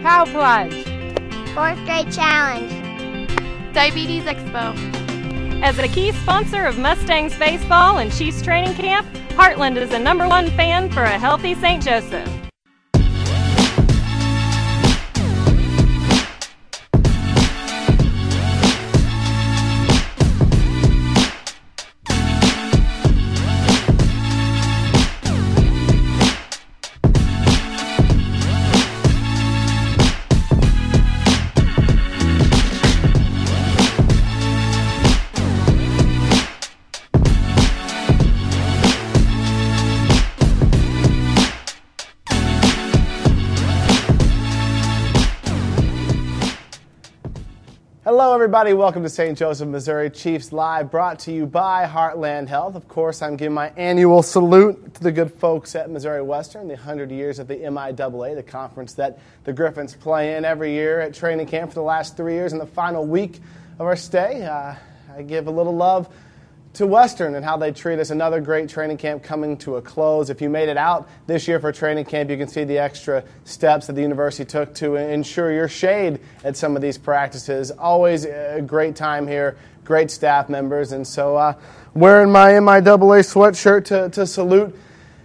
Cow Plunge, 4th grade challenge, Diabetes Expo. As a key sponsor of Mustangs baseball and Chiefs training camp, Heartland is the #1 fan for a healthy St. Joseph. Hello everybody, welcome to St. Joseph, Missouri Chiefs Live, brought to you by Heartland Health. Of course, I'm giving my annual salute to the good folks at Missouri Western, the 100 years of the MIAA, the conference that the Griffins play in every year at training camp for the last 3 years. In the final week of our stay, I give a little love to Western and how they treat us. Another great training camp coming to a close. If you made it out this year for training camp, you can see the extra steps that the university took to ensure your shade at some of these practices. Always a great time here, great staff members. And so wearing my MIAA sweatshirt to salute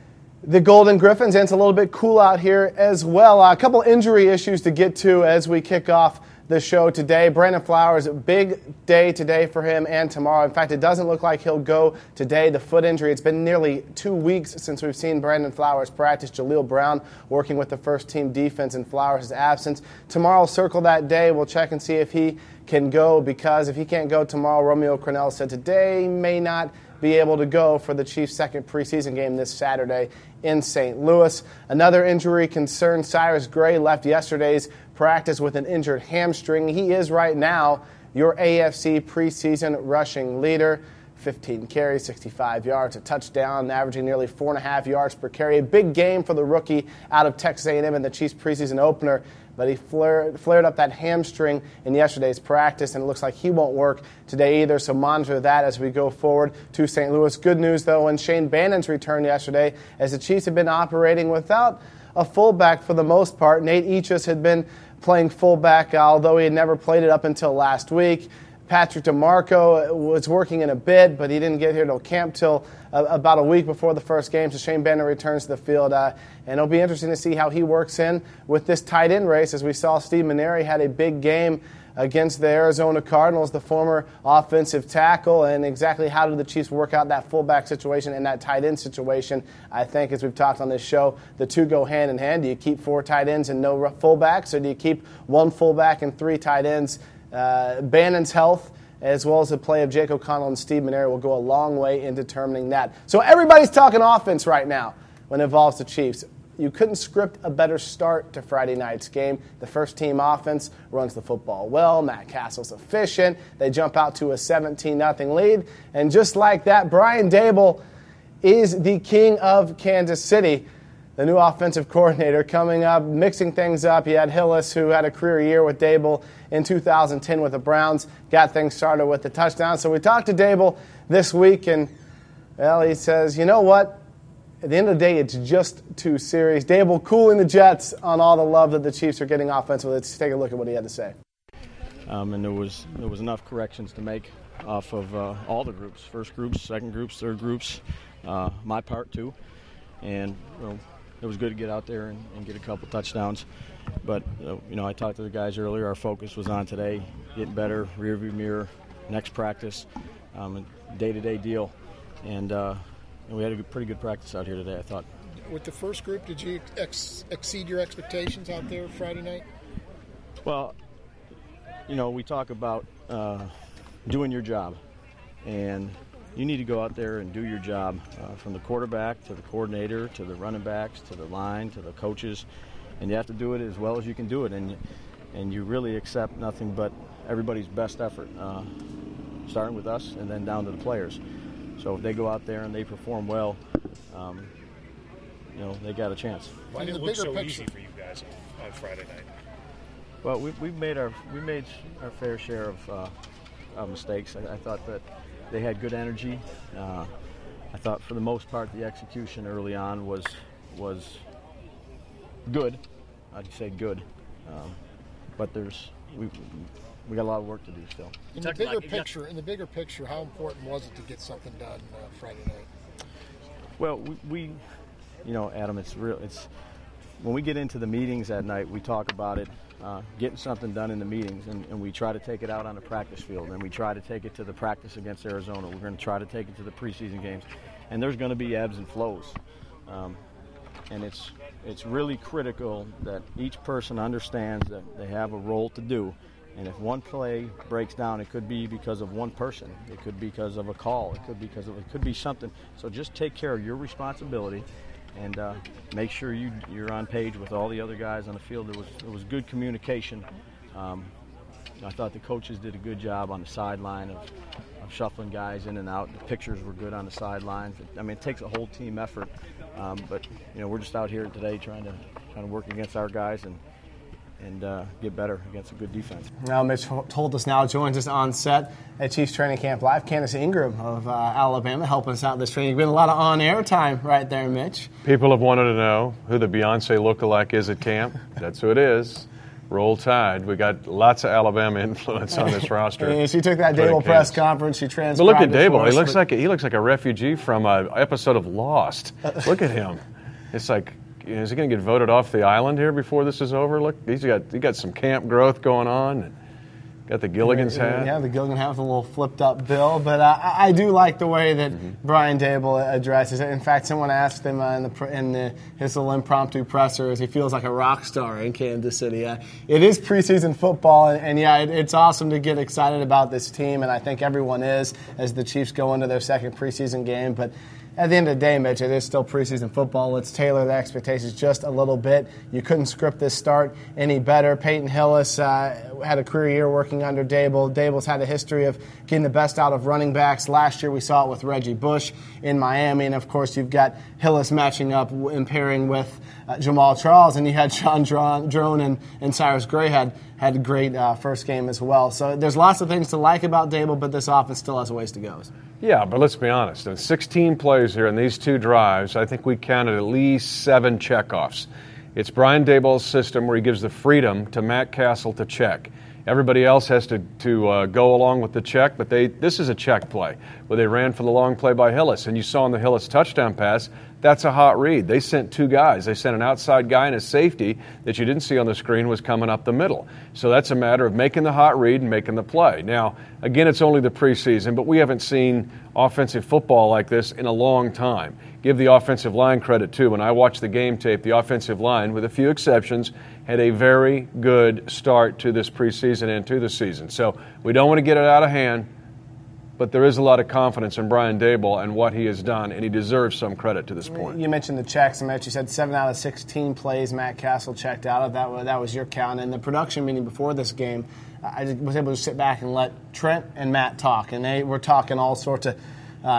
the Golden Griffins. And it's a little bit cool out here as well. A couple injury issues to get to as we kick off the show today. Brandon Flowers, a big day today for him and tomorrow. In fact, it doesn't look like he'll go today. The foot injury, it's been nearly 2 weeks since we've seen Brandon Flowers practice. Jaleel Brown working with the first team defense in Flowers' absence. Tomorrow, circle that day. We'll check and see if he can go, because if he can't go tomorrow, Romeo Cornell said today may not be able to go for the Chiefs' second preseason game this Saturday in St. Louis. Another injury concern, Cyrus Gray left yesterday's practice with an injured hamstring. He is right now your AFC preseason rushing leader. 15 carries, 65 yards, a touchdown, averaging nearly 4.5 yards per carry. A big game for the rookie out of Texas A&M in the Chiefs preseason opener, but he flared up that hamstring in yesterday's practice, and it looks like he won't work today either, so monitor that as we go forward to St. Louis. Good news, though, when Shane Bannon's return yesterday, as the Chiefs have been operating without a fullback for the most part. Nate Eachus had been playing fullback, although he had never played it up until last week. Patrick DeMarco was working in a bit, but he didn't get here till camp till about a week before the first game, so Shane Bannon returns to the field. And it'll be interesting to see how he works in with this tight end race, as we saw Steve Maneri had a big game against the Arizona Cardinals, the former offensive tackle, and exactly how do the Chiefs work out that fullback situation and that tight end situation. I think, as we've talked on this show, the two go hand in hand. Do you keep 4 tight ends and no fullbacks, or do you keep 1 fullback and 3 tight ends? Bannon's health, as well as the play of Jake O'Connell and Steve Maneri, will go a long way in determining that. So everybody's talking offense right now when it involves the Chiefs. You couldn't script a better start to Friday night's game. The first team offense runs the football well. Matt Castle's efficient. They jump out to a 17-0 lead. And just like that, Brian Daboll is the king of Kansas City. The new offensive coordinator coming up, mixing things up. You had Hillis, who had a career year with Daboll in 2010 with the Browns, got things started with the touchdown. So we talked to Daboll this week, and, well, he says, you know what? At the end of the day, it's just too serious. Daboll cooling the Jets on all the love that the Chiefs are getting offensively. Let's take a look at what he had to say. And there was enough corrections to make off of all the groups, first groups, second groups, third groups, my part too. And it was good to get out there and get a couple touchdowns. But, I talked to the guys earlier. Our focus was on today, getting better, rearview mirror, next practice, a day-to-day deal. And we had a pretty good practice out here today, I thought. With the first group, did you exceed your expectations out there Friday night? Well, we talk about doing your job. And you need to go out there and do your job, from the quarterback to the coordinator to the running backs to the line to the coaches. And you have to do it as well as you can do it. And you really accept nothing but everybody's best effort, starting with us and then down to the players. So if they go out there and they perform well, they got a chance. Why did it look so easy for you guys on Friday night? Well, we made our fair share of mistakes. I thought that they had good energy. I thought for the most part the execution early on was good. I'd say good. But we got a lot of work to do still. In the bigger picture, how important was it to get something done Friday night? Well, we Adam, it's when we get into the meetings at night, we talk about it, getting something done in the meetings, and we try to take it out on the practice field, and we try to take it to the practice against Arizona. We're going to try to take it to the preseason games, and there's going to be ebbs and flows, and it's really critical that each person understands that they have a role to do. And if one play breaks down, it could be because of one person. It could be because of a call. It could be something. So just take care of your responsibility, and make sure you're on page with all the other guys on the field. There was good communication. I thought the coaches did a good job on the sideline of shuffling guys in and out. The pictures were good on the sidelines. I mean, it takes a whole team effort. But we're just out here today trying to work against our guys and get better against a good defense. Now, Mitch Holthus now joins us on set at Chiefs Training Camp Live. Candace Ingram of Alabama helping us out this training. You've been a lot of on-air time right there, Mitch. People have wanted to know who the Beyonce lookalike is at camp. That's who it is. Roll Tide. We got lots of Alabama influence on this roster. And she took that Dable press conference. She transcribed. But look at Dable. He looks like a refugee from an episode of Lost. Look at him. It's like, is he going to get voted off the island here before this is over? Look, he got some camp growth going on. Got the Gilligan's hat. Yeah, the Gilligan hat with a little flipped-up bill. But I do like the way that Brian Dable addresses it. In fact, someone asked him in his little impromptu presser as he feels like a rock star in Kansas City. It is preseason football, and it's awesome to get excited about this team, and I think everyone is as the Chiefs go into their second preseason game. But at the end of the day, Mitch, it is still preseason football. Let's tailor the expectations just a little bit. You couldn't script this start any better. Peyton Hillis had a career year working under Dable. Dable's had a history of getting the best out of running backs. Last year we saw it with Reggie Bush in Miami. And, of course, you've got Hillis matching up and pairing with Jamal Charles. And you had Sean Drone and Cyrus Gray had a great first game as well. So there's lots of things to like about Dable, but this offense still has a ways to go. Yeah, but let's be honest. In 16 plays here in these two drives, I think we counted at least 7 checkoffs. It's Brian Dable's system where he gives the freedom to Matt Castle to check. Everybody else has to go along with the check, but this is a check play where they ran for the long play by Hillis. And you saw in the Hillis touchdown pass, that's a hot read. They sent 2 guys. They sent an outside guy and a safety that you didn't see on the screen was coming up the middle. So that's a matter of making the hot read and making the play. Now, again, it's only the preseason, but we haven't seen offensive football like this in a long time. Give the offensive line credit, too. When I watched the game tape, the offensive line, with a few exceptions, had a very good start to this preseason and to the season. So we don't want to get it out of hand, but there is a lot of confidence in Brian Dable and what he has done, and he deserves some credit to this point. You mentioned the checks, Mitch. You said 7 out of 16 plays Matt Castle checked out of. That was your count. And the production meeting before this game, I was able to sit back and let Trent and Matt talk, and they were talking all sorts of,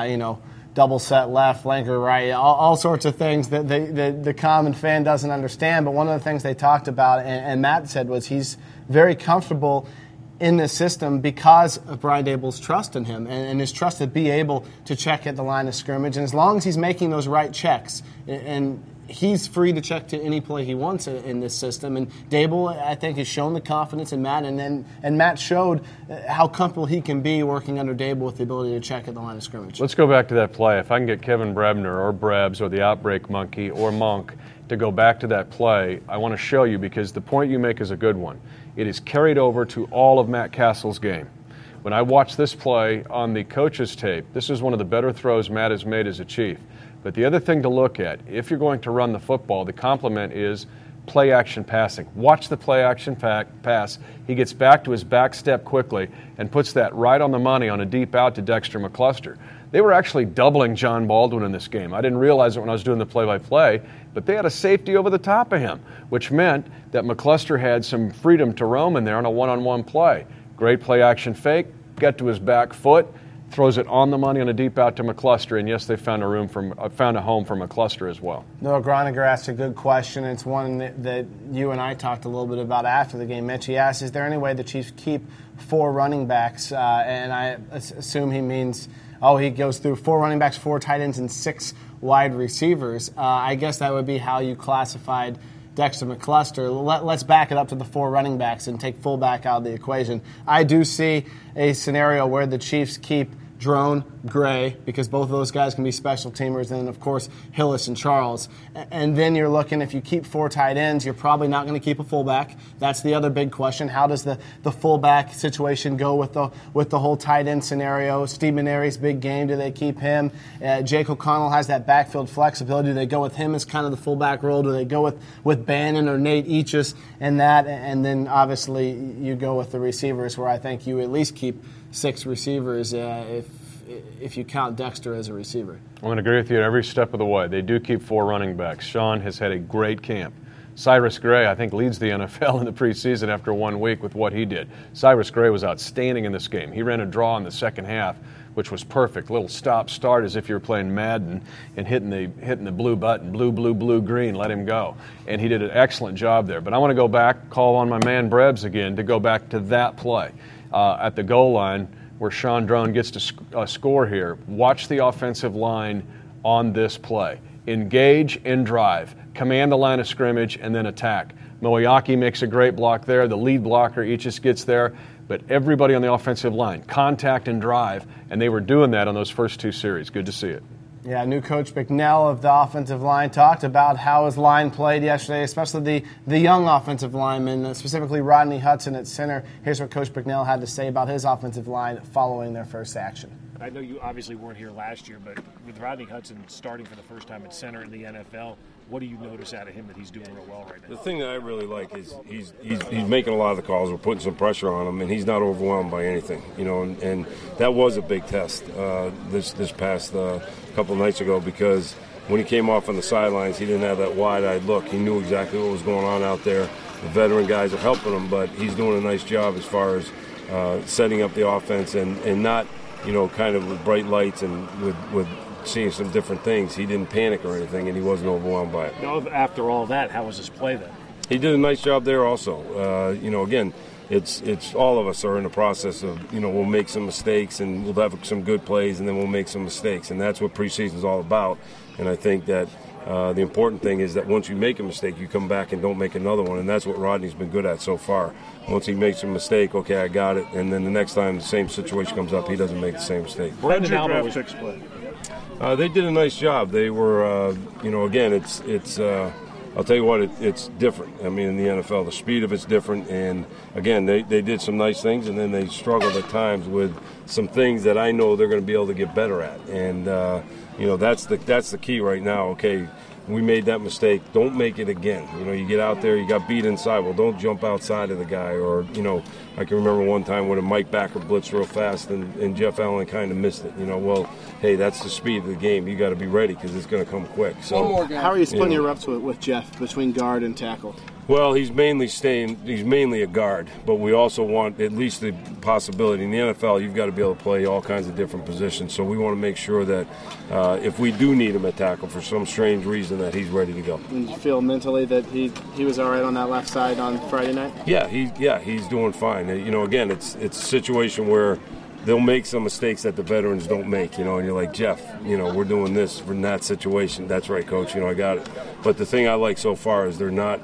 double set left, flanker right, all sorts of things that the common fan doesn't understand. But one of the things they talked about, and Matt said, was he's very comfortable in this system because of Brian Dable's trust in him and his trust to be able to check at the line of scrimmage. And as long as he's making those right checks, and he's free to check to any play he wants in this system. And Dable, I think, has shown the confidence in Matt, and Matt showed how comfortable he can be working under Dable with the ability to check at the line of scrimmage. Let's go back to that play. If I can get Kevin Brebner or Brebs or the Outbreak Monkey or Monk to go back to that play, I want to show you, because the point you make is a good one. It is carried over to all of Matt Castle's game. When I watched this play on the coach's tape, this is one of the better throws Matt has made as a Chief. But the other thing to look at, if you're going to run the football, the complement is play-action passing. Watch the play-action pass. He gets back to his back step quickly and puts that right on the money on a deep out to Dexter McCluster. They were actually doubling John Baldwin in this game. I didn't realize it when I was doing the play-by-play, but they had a safety over the top of him, which meant that McCluster had some freedom to roam in there on a one-on-one play. Great play-action fake, got to his back foot, throws it on the money on a deep out to McCluster, and yes, they found a home for McCluster as well. Noah Groniger asked a good question. It's one that you and I talked a little bit about after the game. Mitch, he asked, is there any way the Chiefs keep 4 running backs? And I assume he means, he goes through 4 running backs, 4 tight ends, and 6 wide receivers. I guess that would be how you classified Dexter McCluster. Let's back it up to the 4 running backs and take fullback out of the equation. I do see a scenario where the Chiefs keep Drone, Gray, because both of those guys can be special teamers, and then, of course, Hillis and Charles. And then you're looking, if you keep 4 tight ends, you're probably not going to keep a fullback. That's the other big question. How does the fullback situation go with the whole tight end scenario? Steve Maneri's big game, do they keep him? Jake O'Connell has that backfield flexibility. Do they go with him as kind of the fullback role? Do they go with Bannon or Nate Eachus and that? And then, obviously, you go with the receivers, where I think you at least keep 6 receivers if you count Dexter as a receiver. I'm going to agree with you every step of the way. They do keep 4 running backs. Sean has had a great camp. Cyrus Gray, I think, leads the NFL in the preseason after 1 week with what he did. Cyrus Gray was outstanding in this game. He ran a draw in the second half, which was perfect. Little stop-start as if you were playing Madden and hitting the blue button, blue, green, let him go. And he did an excellent job there. But I want to go back, call on my man Brebs again, to go back to that play at the goal line where Sean Drone gets to score here. Watch the offensive line on this play. Engage and drive. Command the line of scrimmage and then attack. Moyaki makes a great block there. The lead blocker, Eachus, gets there. But everybody on the offensive line, contact and drive, and they were doing that on those first 2 series. Good to see it. Yeah, new coach McNell of the offensive line talked about how his line played yesterday, especially the young offensive linemen, specifically Rodney Hudson at center. Here's what Coach McNell had to say about his offensive line following their first action. I know you obviously weren't here last year, but with Rodney Hudson starting for the first time at center in the NFL, what do you notice out of him that he's doing real well right now? The thing that I really like is he's making a lot of the calls. We're putting some pressure on him, and he's not overwhelmed by anything. And that was a big test this past couple of nights ago, because when he came off on the sidelines, he didn't have that wide-eyed look. He knew exactly what was going on out there. The veteran guys are helping him, but he's doing a nice job as far as setting up the offense and not, kind of with bright lights and with seeing some different things. He didn't panic or anything, and he wasn't overwhelmed by it. Now, after all that, how was his play then? He did a nice job there also. Again, it's all of us are in the process of, we'll make some mistakes and we'll have some good plays and then we'll make some mistakes. And that's what preseason is all about. And I think that the important thing is that once you make a mistake, you come back and don't make another one. And that's what Rodney's been good at so far. Once he makes a mistake, okay, I got it. And then the next time the same situation comes up, he doesn't make the same mistake. Brendan Alba was play. They did a nice job. They were, again, it's I'll tell you what, it's different. I mean, in the NFL, the speed of it's different. And, again, they did some nice things, and then they struggled at times with some things that I know they're going to be able to get better at. And, that's the key right now. Okay, we made that mistake. Don't make it again. You get out there, you got beat inside. Well, don't jump outside of the guy. Or, I can remember one time when a Mike Backer blitzed real fast and Jeff Allen kind of missed it. Well, hey, that's the speed of the game. You got to be ready because it's going to come quick. So, how are you splitting your reps with Jeff between guard and tackle? Well, he's mainly a guard, but we also want at least the possibility. In the NFL, you've got to be able to play all kinds of different positions. So we want to make sure that if we do need him at tackle for some strange reason, that he's ready to go. Did you feel mentally that he was all right on that left side on Friday night? Yeah, he's doing fine. Again, it's a situation where they'll make some mistakes that the veterans don't make, and you're like, Jeff, we're doing this in that situation. That's right, Coach, I got it. But the thing I like so far is they're not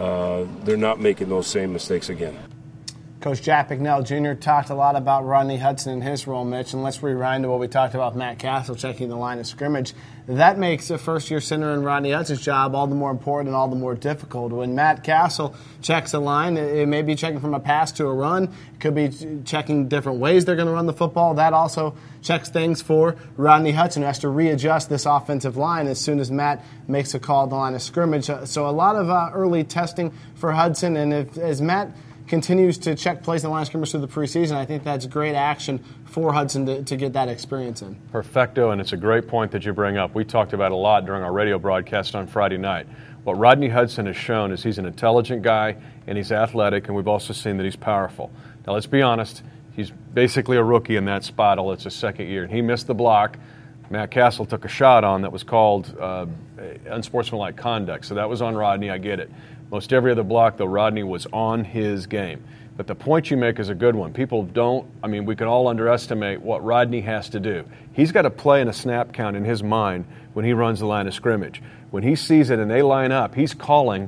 making those same mistakes again. Coach Jack McNell Jr. talked a lot about Rodney Hudson and his role, Mitch, and let's rewind to what we talked about Matt Castle checking the line of scrimmage. That makes a first-year center in Rodney Hudson's job all the more important and all the more difficult. When Matt Castle checks a line, it may be checking from a pass to a run. It could be checking different ways they're going to run the football. That also checks things for Rodney Hudson, who has to readjust this offensive line as soon as Matt makes a call at the line of scrimmage. So a lot of early testing for Hudson, and as Matt continues to check plays in the line of scrimmage through the preseason, I think that's great action for Hudson to get that experience in. Perfecto, and it's a great point that you bring up. We talked about it a lot during our radio broadcast on Friday night. What Rodney Hudson has shown is he's an intelligent guy, and he's athletic, and we've also seen that he's powerful. Now, let's be honest, he's basically a rookie in that spot, although it's his second year. He missed the block. Matt Castle took a shot on that was called unsportsmanlike conduct, so that was on Rodney. I get it. Most every other block, though, Rodney was on his game. But the point you make is a good one. People we can all underestimate what Rodney has to do. He's got to play in a snap count in his mind when he runs the line of scrimmage. When he sees it and they line up, he's calling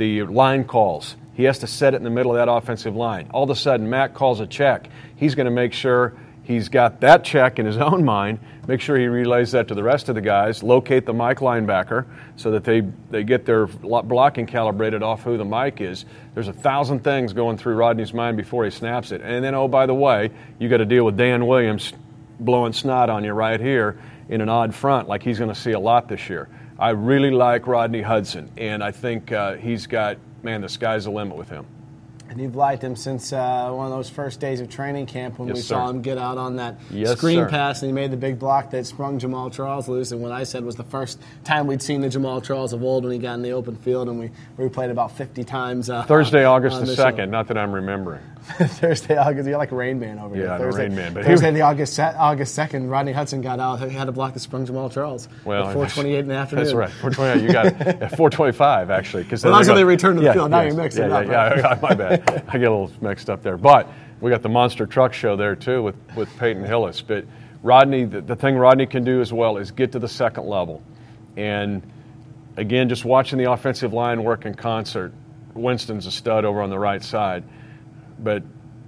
the line calls. He has to set it in the middle of that offensive line. All of a sudden, Matt calls a check. He's going to make sure he's got that check in his own mind, make sure he relays that to the rest of the guys, locate the Mike linebacker so that they get their blocking calibrated off who the Mike is. There's 1,000 things going through Rodney's mind before he snaps it. And then, oh, by the way, you got to deal with Dan Williams blowing snot on you right here in an odd front like he's going to see a lot this year. I really like Rodney Hudson, and I think he's got, man, the sky's the limit with him. And you've liked him since one of those first days of training camp when Yes, we sir. saw him get out on that Yes, screen sir. pass and he made the big block that sprung Jamal Charles loose. And what I said was the first time we'd seen the Jamal Charles of old when he got in the open field, and we replayed about 50 times. Thursday, August on the the 2nd, show. not that I'm remembering. Thursday, August. You're like Rain Man over here. Yeah, I'm a Thursday, Rain Man, but Thursday, the August 2nd, Rodney Hudson got out. He had to block the sprung Jamal Charles. Well, at 4:28 in the afternoon. That's right. 4:28. You got it at 4:25 actually. Because Well, that's when they return to the field. Now you're mixing it up. Yeah, my bad. I get a little mixed up there. But we got the Monster Truck Show there too with Peyton Hillis. But Rodney, the thing Rodney can do as well is get to the second level, and again, just watching the offensive line work in concert. Winston's a stud over on the right side, but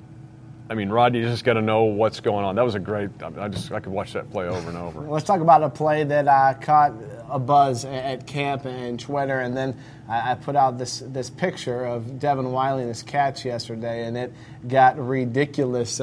I mean, Rodney, you just got to know what's going on. That was a great. I could watch that play over and over. Let's talk about a play that caught a buzz at camp and Twitter, and then I put out this picture of Devin Wiley and his catch yesterday, and it got ridiculous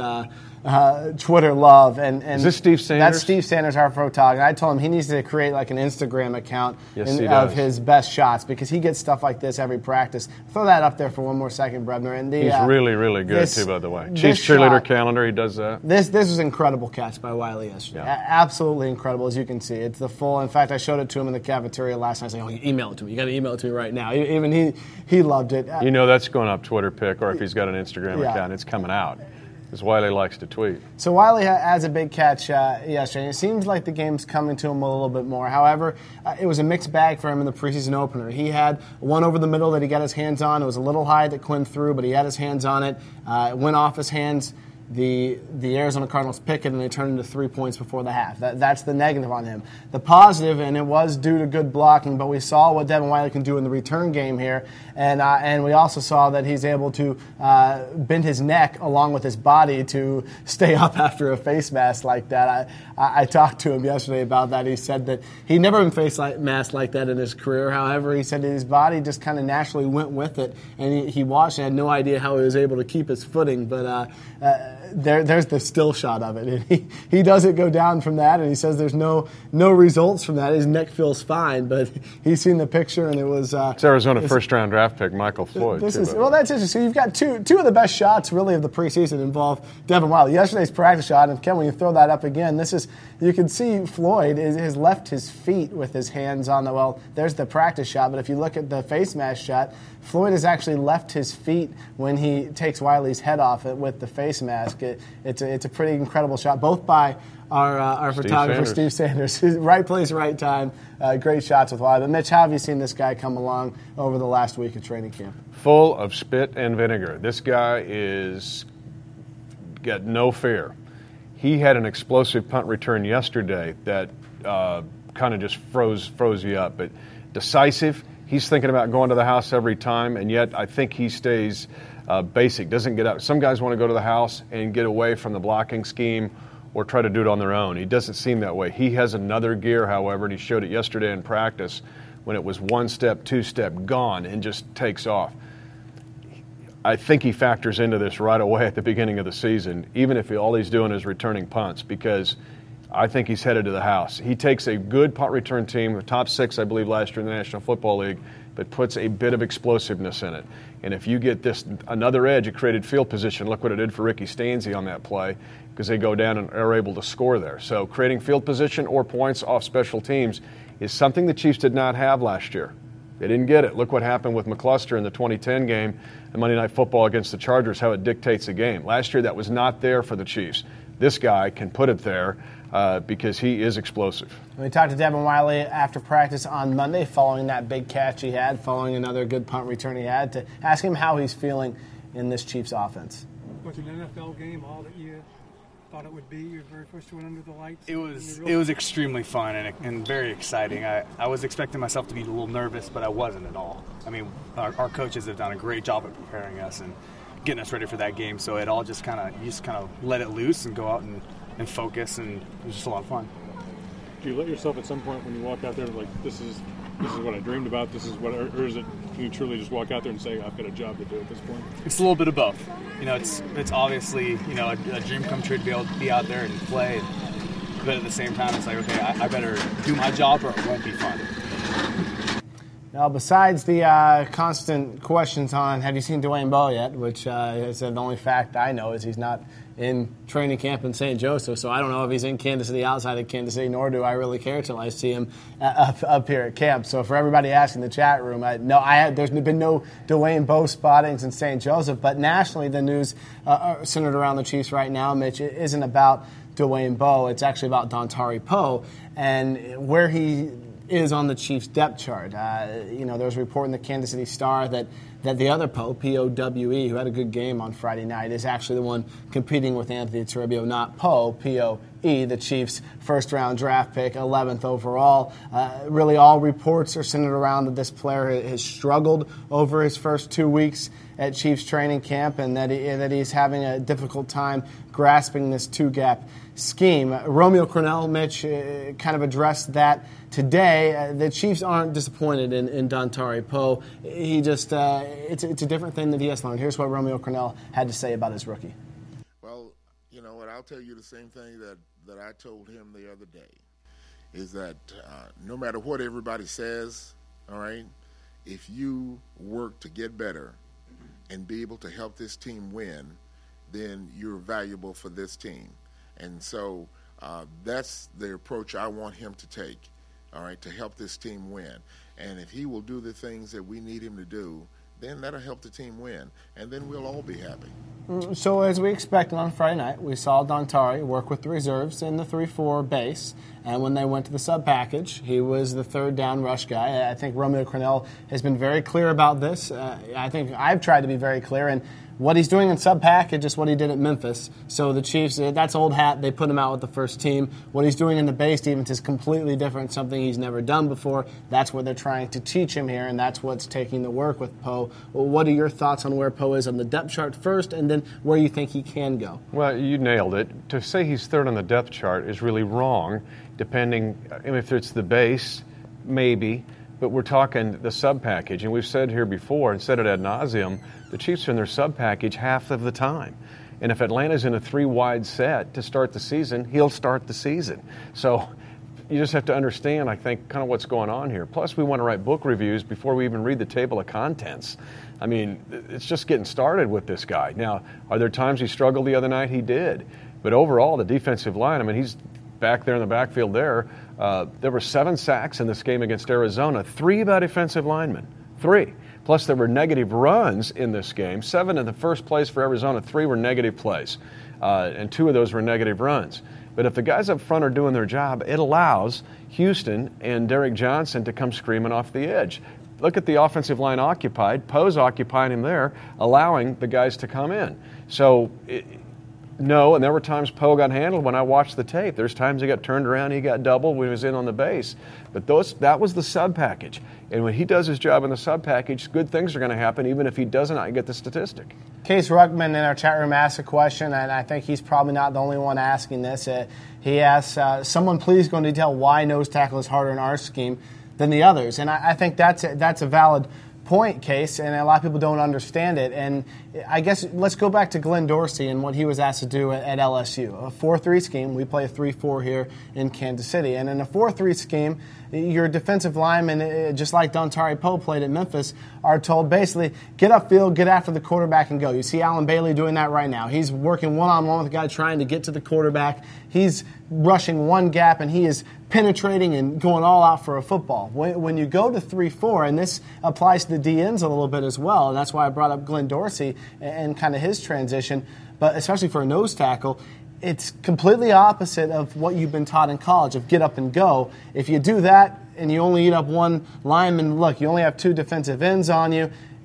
Twitter love. And is this Steve Sanders? That's Steve Sanders, our photographer. I told him he needs to create like an Instagram account of his best shots because he gets stuff like this every practice. Throw that up there for one more second, Brebner. And he's really, really good too, by the way. Chiefs cheerleader calendar, he does that. This was an incredible catch by Wiley yesterday. Yeah. Absolutely incredible, as you can see. It's the full. In fact, I showed it to him in the cafeteria last night, saying, "Oh, you email it to me. You got to email it to me right now." Even he loved it. You know that's going up Twitter pic, or if he's got an Instagram account, it's coming out. Because Wiley likes to tweet. So Wiley has a big catch yesterday. It seems like the game's coming to him a little bit more. However, it was a mixed bag for him in the preseason opener. He had one over the middle that he got his hands on. It was a little high that Quinn threw, but he had his hands on it. It went off his hands. The Arizona Cardinals pick it, and they turn into 3 points before the half. That's the negative on him. The positive, and it was due to good blocking, but we saw what Devin Wiley can do in the return game here, and we also saw that he's able to bend his neck along with his body to stay up after a face mask like that. I talked to him yesterday about that. He said that he'd never been face masked like that in his career. However, he said that his body just kind of naturally went with it, and he watched and had no idea how he was able to keep his footing, but there's the still shot of it. And he doesn't go down from that, and he says there's no results from that. His neck feels fine, but he's seen the picture, and it was... it's Arizona first-round draft pick, Michael Floyd. That's interesting. So you've got two of the best shots, really, of the preseason involve Devin Wiley. Yesterday's practice shot, and Ken, when you throw that up again, you can see Floyd has left his feet with his hands on the... Well, there's the practice shot, but if you look at the face mask shot, Floyd has actually left his feet when he takes Wiley's head off it with the face mask. It's a pretty incredible shot, both by our photographer, Steve Sanders. Right place, right time. Great shots with Wiley. But Mitch, how have you seen this guy come along over the last week of training camp? Full of spit and vinegar. This guy is got no fear. He had an explosive punt return yesterday that kind of just froze you up. But decisive. He's thinking about going to the house every time, and yet I think he stays basic, doesn't get out. Some guys want to go to the house and get away from the blocking scheme or try to do it on their own. He doesn't seem that way. He has another gear, however, and he showed it yesterday in practice when it was 1 step, 2 step, gone, and just takes off. I think he factors into this right away at the beginning of the season, even if all he's doing is returning punts, because I think he's headed to the house. He takes a good punt return team, the top 6, I believe, last year in the National Football League, but puts a bit of explosiveness in it. And if you get this another edge, a created field position, look what it did for Ricky Stanzi on that play, because they go down and are able to score there. So creating field position or points off special teams is something the Chiefs did not have last year. They didn't get it. Look what happened with McCluster in the 2010 game, the Monday Night Football against the Chargers, how it dictates a game. Last year that was not there for the Chiefs. This guy can put it there because he is explosive. We talked to Devin Wiley after practice on Monday following that big catch he had, following another good punt return he had, to ask him how he's feeling in this Chiefs offense. Was it an NFL game all that year? thought it would be, your very first one under the lights? It was extremely fun and very exciting. I was expecting myself to be a little nervous, but I wasn't at all. I mean, our coaches have done a great job at preparing us and getting us ready for that game, so it all just kind of let it loose and go out and focus, and it was just a lot of fun. Do you let yourself at some point when you walk out there like, this is what I dreamed about, this is what, or is it, can you truly just walk out there and say, I've got a job to do at this point? It's a little bit of both. You know, it's obviously, you know, a dream come true to be able to be out there and play, but at the same time, it's like, okay, I better do my job or it won't be fun. Now, besides the constant questions on, have you seen Dwayne Bowe yet, which is the only fact I know is he's not in training camp in St. Joseph, so I don't know if he's in Kansas City, outside of Kansas City, nor do I really care until I see him up here at camp. So for everybody asking in the chat room, there's been no Dwayne Bowe spottings in St. Joseph, but nationally the news centered around the Chiefs right now, Mitch, it isn't about Dwayne Bowe. It's actually about Dontari Poe and where he is on the Chiefs' depth chart. There was a report in the Kansas City Star that the other Poe, P-O-W-E, who had a good game on Friday night, is actually the one competing with Anthony Toribio, not Poe, P-O-E, the Chiefs' first-round draft pick, 11th overall. Really all reports are centered around that this player has struggled over his first 2 weeks at Chiefs training camp and that he's having a difficult time grasping this two-gap scheme. Romeo Crennel, Mitch, kind of addressed that today. The Chiefs aren't disappointed in Dontari Poe. He just, it's a different thing that he has learned. Here's what Romeo Crennel had to say about his rookie. Well, you know what, I'll tell you the same thing that I told him the other day, is that no matter what everybody says, all right, if you work to get better and be able to help this team win, then you're valuable for this team. And so that's the approach I want him to take, all right, to help this team win. And if he will do the things that we need him to do, then that'll help the team win, and then we'll all be happy. So as we expected on Friday night, we saw Dontari work with the reserves in the 3-4 base, and when they went to the sub package, he was the third down rush guy. I think Romeo Crennel has been very clear about this. I think I've tried to be very clear, and what he's doing in sub-package is what he did at Memphis. So the Chiefs, that's old hat. They put him out with the first team. What he's doing in the base defense is completely different, something he's never done before. That's what they're trying to teach him here, and that's what's taking the work with Poe. Well, what are your thoughts on where Poe is on the depth chart first, and then where you think he can go? Well, you nailed it. To say he's third on the depth chart is really wrong, depending if it's the base, maybe. But we're talking the sub-package, and we've said here before and said it ad nauseum, the Chiefs are in their sub-package half of the time. And if Atlanta's in a 3-wide set to start the season, he'll start the season. So you just have to understand, I think, kind of what's going on here. Plus, we want to write book reviews before we even read the table of contents. I mean, it's just getting started with this guy. Now, are there times he struggled the other night? He did. But overall, the defensive line, I mean, he's back there in the backfield there. There were 7 sacks in this game against Arizona, 3 by defensive linemen, 3. Plus, there were negative runs in this game. 7 in the first place for Arizona, 3 were negative plays, and 2 of those were negative runs. But if the guys up front are doing their job, it allows Houston and Derek Johnson to come screaming off the edge. Look at the offensive line occupied. Poe's occupying him there, allowing the guys to come in. So, no, and there were times Poe got handled when I watched the tape. There's times he got turned around, he got doubled when he was in on the base. But that was the sub-package. And when he does his job in the sub-package, good things are going to happen, even if he doesn't get the statistic. Case Ruckman in our chat room asked a question, and I think he's probably not the only one asking this. He asks, someone please go into detail why nose tackle is harder in our scheme than the others. And I think that's a valid point, Case, and a lot of people don't understand it. And I guess let's go back to Glenn Dorsey and what he was asked to do at LSU. A 4-3 scheme. We play a 3-4 here in Kansas City. And in a 4-3 scheme, your defensive linemen, just like Dontari Poe played at Memphis, are told basically get upfield, get after the quarterback, and go. You see Alan Bailey doing that right now. He's working one-on-one with a guy trying to get to the quarterback. He's rushing one gap, and he is penetrating and going all out for a football. When you go to 3-4, and this applies to the DNs a little bit as well, and that's why I brought up Glenn Dorsey and kind of his transition, but especially for a nose tackle, it's completely opposite of what you've been taught in college of get up and go. If you do that and you only eat up one lineman, look, you only have 2 defensive ends on you,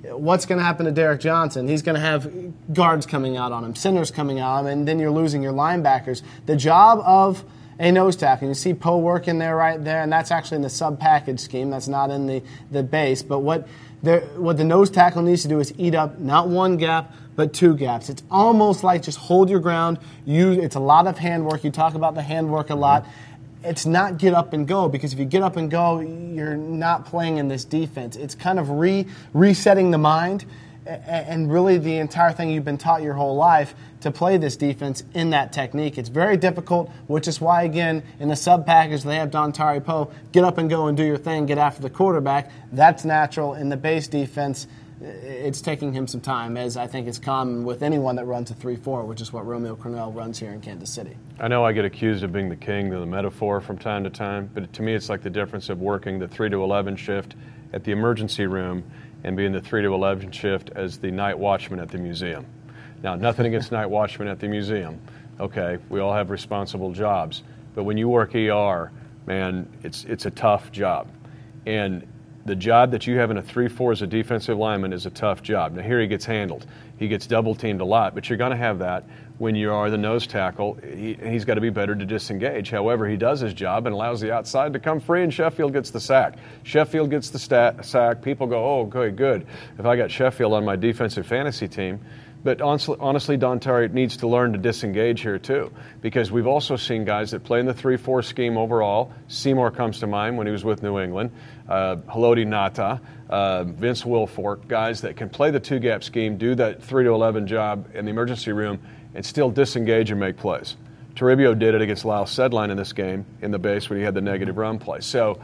what's going to happen to Derek Johnson? He's going to have guards coming out on him, centers coming out on him, and then you're losing your linebackers. The job of a nose tackle, you see Poe working there right there, and that's actually in the sub-package scheme. That's not in the base. But what the nose tackle needs to do is eat up not one gap, but two gaps. It's almost like just hold your ground. It's a lot of handwork. You talk about the handwork a lot. It's not get up and go, because if you get up and go, you're not playing in this defense. It's kind of resetting the mind and really the entire thing you've been taught your whole life to play this defense in that technique. It's very difficult, which is why, again, in the sub-package, they have Dontari Poe, get up and go and do your thing, get after the quarterback. That's natural. In the base defense, it's taking him some time, as I think is common with anyone that runs a 3-4, which is what Romeo Crennel runs here in Kansas City. I know I get accused of being the king of the metaphor from time to time, but to me it's like the difference of working the 3 to 11 shift at the emergency room and being the 3 to 11 shift as the night watchman at the museum. Now, nothing against night watchmen at the museum. Okay, we all have responsible jobs. But when you work ER, man, it's a tough job. And the job that you have in a 3-4 as a defensive lineman is a tough job. Now, here he gets handled. He gets double-teamed a lot, but you're going to have that when you are the nose tackle. He's got to be better to disengage. However, he does his job and allows the outside to come free, and Sheffield gets the sack. Sheffield gets the sack. People go, oh, okay, good. If I got Sheffield on my defensive fantasy team. But honestly, Dontari needs to learn to disengage here too, because we've also seen guys that play in the 3-4 scheme overall. Seymour comes to mind when he was with New England. Haloti Ngata, Vince Wilfork, guys that can play the two-gap scheme, do that 3 to 11 job in the emergency room, and still disengage and make plays. Toribio did it against Lyle Sedline in this game in the base when he had the negative run play. So,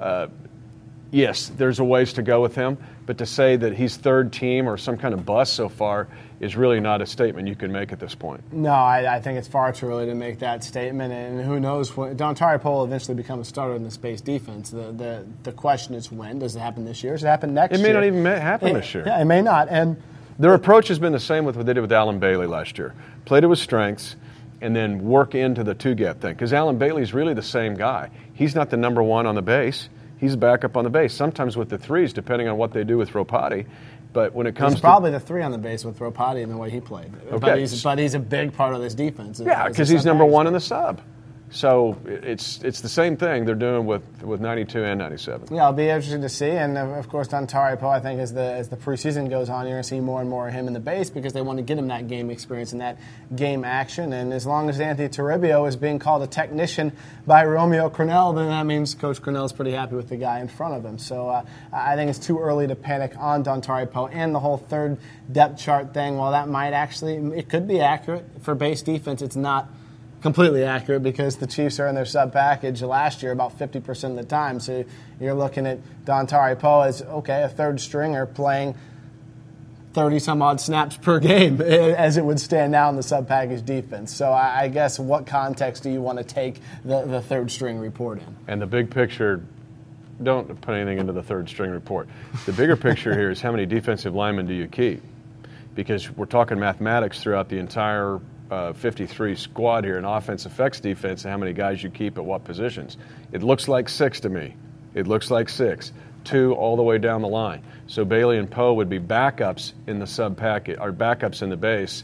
yes, there's a ways to go with him, but to say that he's third team or some kind of bust so far is really not a statement you can make at this point. No, I think it's far too early to make that statement, and who knows when Dontari Poe will eventually become a starter in the space defense. The question is when. Does it happen this year? Does it happen next year? It may not even happen this year. Yeah, it may not. And their approach has been the same with what they did with Alan Bailey last year. Play to his strengths and then work into the two-gap thing, because Alan Bailey's really the same guy. He's not the number one on the base. He's a backup on the base, sometimes with the threes, depending on what they do with Ropati. But when it comes he's probably the 3 on the base with Ropati in the way he played. Okay. But he's a big part of this defense. Yeah, because he's number one in the sub. So it's the same thing they're doing with 92 and 97. Yeah, it'll be interesting to see. And, of course, Dontari Poe, I think, as the preseason goes on, you're going to see more and more of him in the base because they want to get him that game experience and that game action. And as long as Anthony Toribio is being called a technician by Romeo Crennel, then that means Coach Crennel is pretty happy with the guy in front of him. So I think it's too early to panic on Dontari Poe and the whole third depth chart thing. While that might it could be accurate for base defense, it's not completely accurate because the Chiefs are in their sub-package last year about 50% of the time. So you're looking at Dontari Poe as, okay, a third stringer playing 30-some-odd snaps per game as it would stand now in the sub-package defense. So I guess what context do you want to take the third-string report in? And the big picture, don't put anything into the third-string report. The bigger picture here is how many defensive linemen do you keep? Because we're talking mathematics throughout the entire 53 squad here in offense affects defense and how many guys you keep at what positions. It looks like 6 to me. It looks like 6. 2 all the way down the line. So Bailey and Poe would be backups in the sub-packet, or backups in the base.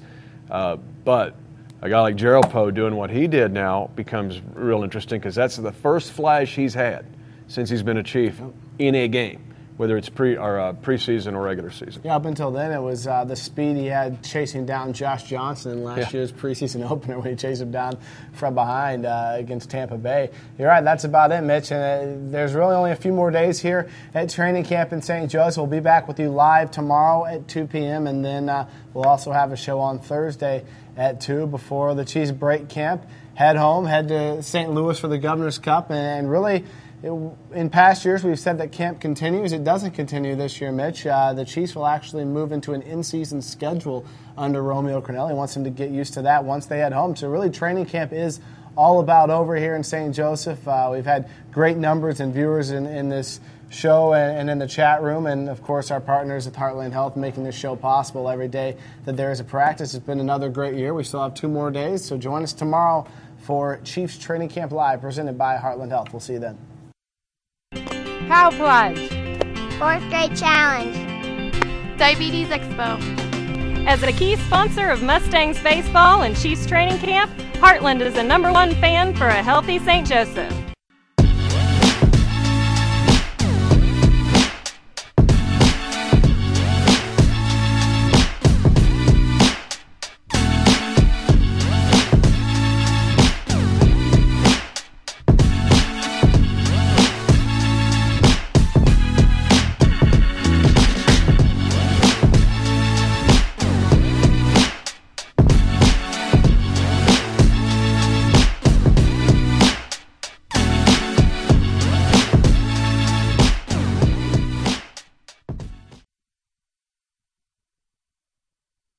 But a guy like Gerald Poe doing what he did now becomes real interesting because that's the first flash he's had since he's been a Chief in a game, whether it's preseason or regular season. Yeah, up until then, it was the speed he had chasing down Josh Johnson in last year's preseason opener when he chased him down from behind against Tampa Bay. You're right, that's about it, Mitch. And there's really only a few more days here at training camp in St. Joe's. We'll be back with you live tomorrow at 2 p.m., and then we'll also have a show on Thursday at 2 before the Chiefs break camp. Head home, head to St. Louis for the Governor's Cup, and really – in past years, we've said that camp continues. It doesn't continue this year, Mitch. The Chiefs will actually move into an in-season schedule under Romeo Crennel. He wants them to get used to that once they head home. So really, training camp is all about over here in St. Joseph. We've had great numbers and viewers in this show and in the chat room, and, of course, our partners at Heartland Health making this show possible every day that there is a practice. It's been another great year. We still have 2 more days, so join us tomorrow for Chiefs Training Camp Live presented by Heartland Health. We'll see you then. Cow Pledge. 4th grade challenge. Diabetes Expo. As a key sponsor of Mustangs baseball and Chiefs training camp, Heartland is the #1 fan for a healthy St. Joseph.